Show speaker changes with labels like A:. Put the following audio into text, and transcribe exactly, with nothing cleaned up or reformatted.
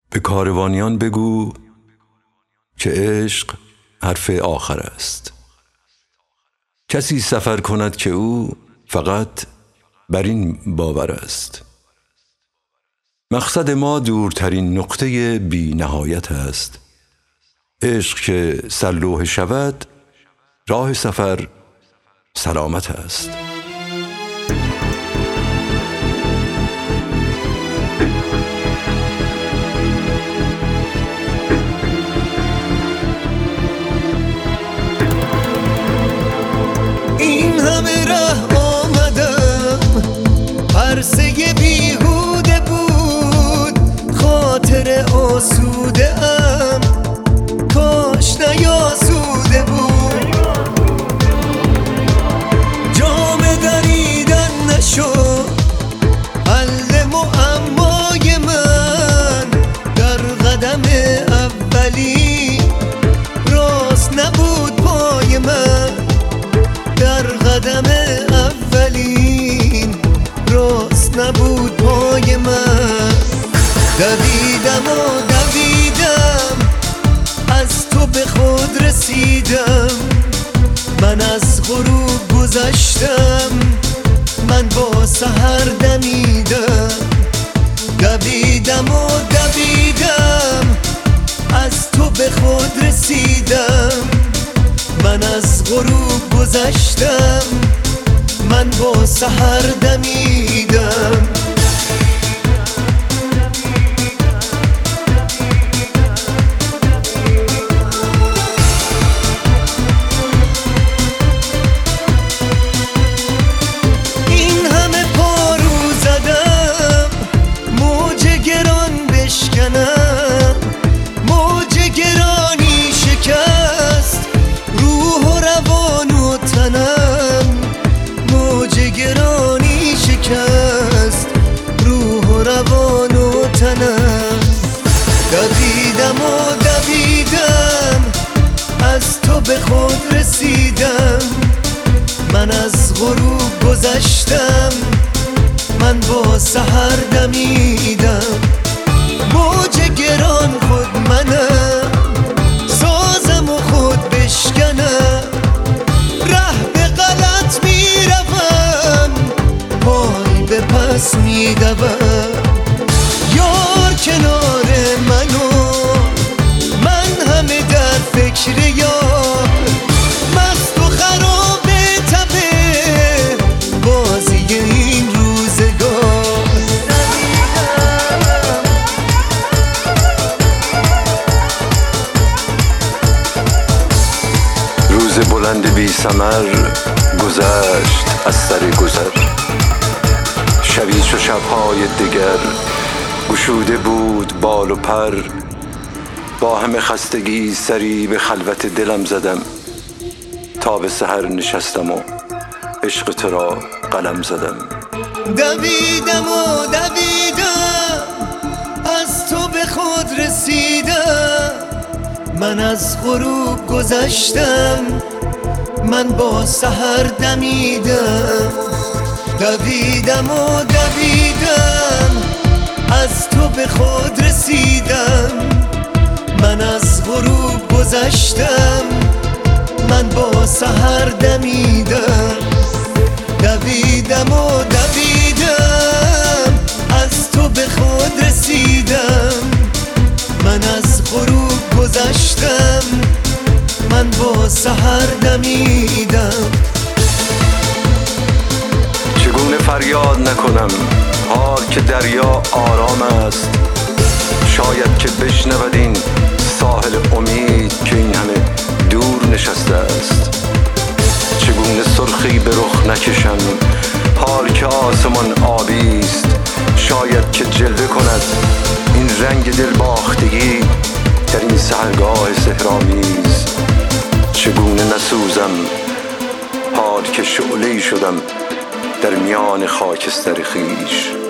A: به کاروانیان بگو که عشق حرف آخر است. کسی سفر کند که او فقط بر این باور است. مقصد ما دورترین نقطه بی نهایت است. عشق که سرلوح شود، راه سفر سلامت است.
B: این همه ره آمدم، عرصه بیهوده بود، خاطر آسوده ام کاش نیاسوده بود. جام دریدن نشد حل معمای من، در قدم اولی راست نبود پای من، در قدم اولین راست نبود پای من. دویدم و دویدم از تو به خود رسیدم، من از غروب گذشتم، من با سحر دمیدم. دویدم و دویدم از تو به خود رسیدم، من از غروب گذشتم، من با سحر دمیدم. این همه پارو زدم موج گران بشکنم، موج گرانی شکست روح و روان و تنم، موج گرانی شکست روح و روان و تنم. دویدم و دویدم از تو به خود رسیدم، من از غروب گذشتم، من با سحر دمیدم. موج گران خود منم، سازم و خود بشکنم، ره به غلط میروم، پای به پس میدوم. یار کنار منو، من همه در فکر یار، مست و خراب تبه بازی این روزگار.
A: روز بلند بی ثمر گذشت از سر گذر، شبی چو شبهای دگر گشوده بود بال و پر. با همه خستگی سری به خلوت دلم زدم، تا به سحر نشستم و عشق تو را قلم زدم.
B: دویدم و دویدم از تو به خود رسیدم، من از غروب گذشتم، من با سحر دمیدم. دویدم و دویدم از تو به خود رسیدم، من از غروب گذشتم، من با سحر دمیدم. دویدم و دویدم از تو به خود رسیدم، من از غروب گذشتم، من با سحر دمیدم.
A: چگونه فریاد نکنم حال که دریا آرام است، شاید که بشنود این ساحل امید که این همه دور نشسته است. چگونه سرخی به رخ نکشم حال که آسمان آبی است، شاید که جلوه کند این رنگ دلباختگی در این سحرگاه سحرآمیز. چگونه نسوزم حال که شعله‌ای شدم در میان خاکستر خویش.